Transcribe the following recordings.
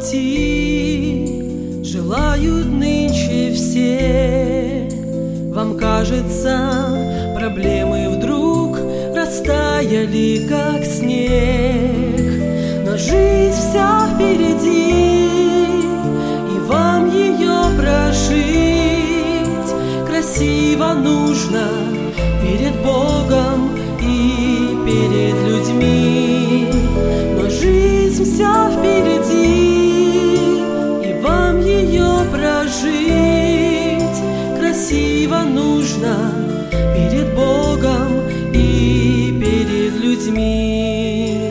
пути желают нынче все. Вам кажется, проблемы вдруг растаяли, как снег, но жизнь вся впереди, и вам ее прожить красиво нужно перед Богом и перед людьми. Но жизнь вся впереди, и вам ее прожить красиво нужно перед Богом и перед людьми.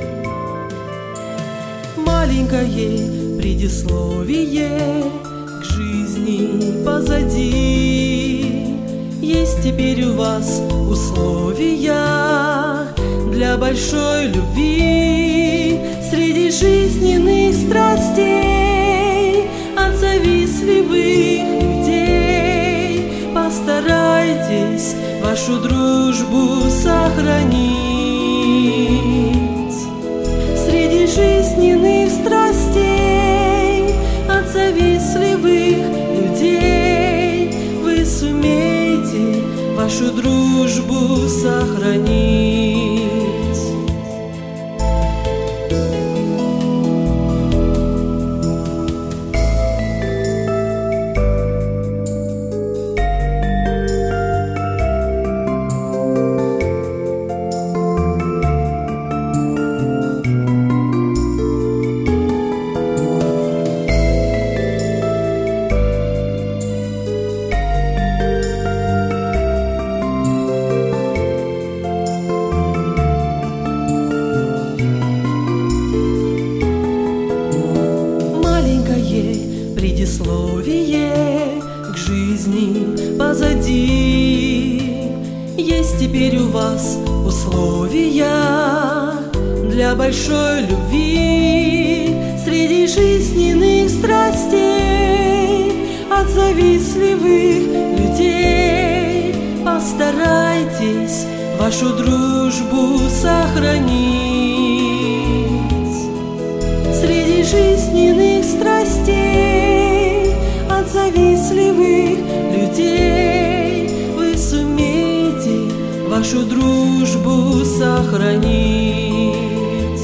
Маленькое предисловие к жизни позади. Есть теперь у вас условия для большой любви среди жизненных страстей. От завистливых людей постарайтесь вашу дружбу сохранить. Среди жизненных страстей от завистливых людей вы сумеете вашу дружбу сохранить. Предисловие к жизни позади. Есть теперь у вас условия для большой любви среди жизненных страстей. От завистливых людей постарайтесь вашу дружбу сохранить. Среди жизненных страстей от завистливых людей вы сумеете вашу дружбу сохранить.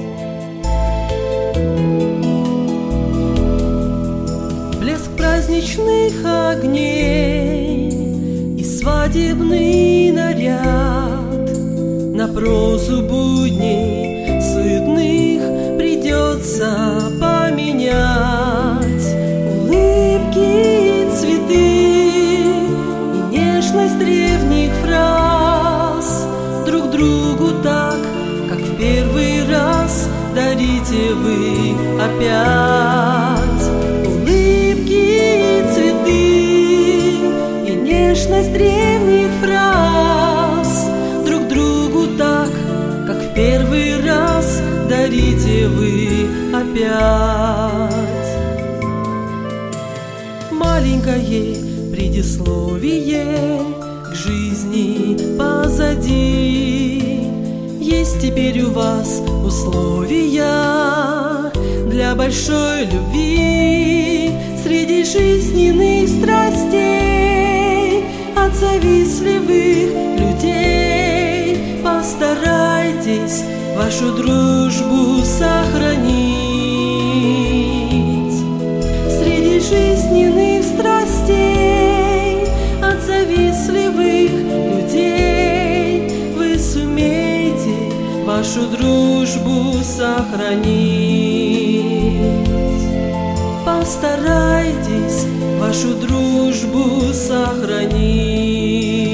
Блеск праздничных огней и свадебный наряд на прозу будней сытных придется поменять. Улыбки, цветы и нежность древних фраз друг другу так, как в первый раз, дарите вы опять. Улыбки, цветы и нежность древних фраз друг другу так, как в первый раз, дарите вы опять. Маленькое предисловие к жизни позади. Есть теперь у вас условия для большой любви среди жизненных страстей. От завистливых людей постарайтесь вашу дружбу сохранить. Среди жизненных страстей от завистливых людей вы сумеете вашу дружбу сохранить. Постарайтесь вашу дружбу сохранить.